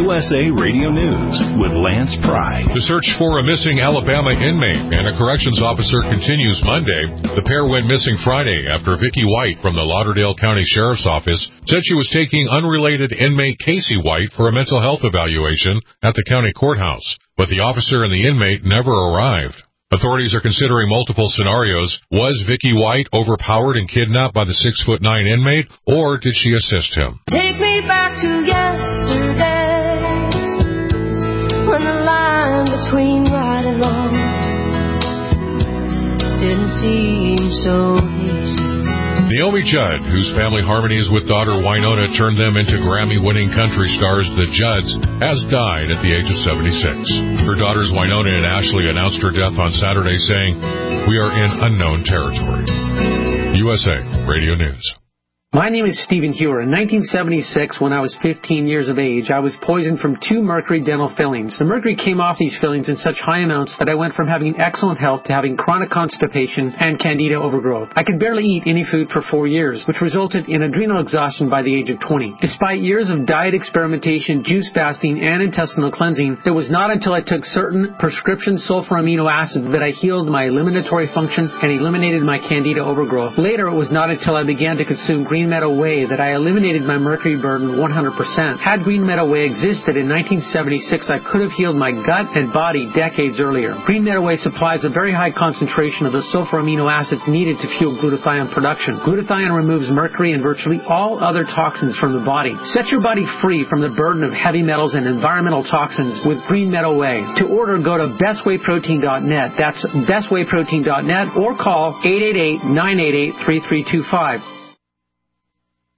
USA Radio News with Lance Pry. The search for a missing Alabama inmate and a corrections officer continues Monday. The pair went missing Friday after Vicki White from the Lauderdale County Sheriff's Office said she was taking unrelated inmate Casey White for a mental health evaluation at the county courthouse, but the officer and the inmate never arrived. Authorities are considering multiple scenarios. Was Vicki White overpowered and kidnapped by the 6'9" inmate, or did she assist him? Take me back to yesterday, when the line between right and wrong didn't seem so easy. Naomi Judd, whose family harmonies with daughter Wynonna turned them into Grammy-winning country stars, the Judds, has died at the age of 76. Her daughters Wynonna and Ashley announced her death on Saturday, saying, "We are in unknown territory." USA Radio News. My name is Stephen Hewer. In 1976, when I was 15 years of age, I was poisoned from 2 mercury dental fillings. The mercury came off these fillings in such high amounts that I went from having excellent health to having chronic constipation and candida overgrowth. I could barely eat any food for 4 years, which resulted in adrenal exhaustion by the age of 20. Despite years of diet experimentation, juice fasting, and intestinal cleansing, it was not until I took certain prescription sulfur amino acids that I healed my eliminatory function and eliminated my candida overgrowth. Later, it was not until I began to consume Green Meadow Whey that I eliminated my mercury burden 100%. Had Green Meadow Whey existed in 1976, I could have healed my gut and body decades earlier. Green Meadow Whey supplies a very high concentration of the sulfur amino acids needed to fuel glutathione production. Glutathione removes mercury and virtually all other toxins from the body. Set your body free from the burden of heavy metals and environmental toxins with Green Meadow Whey. To order, go to bestwayprotein.net. That's bestwayprotein.net or call 888-988-3325.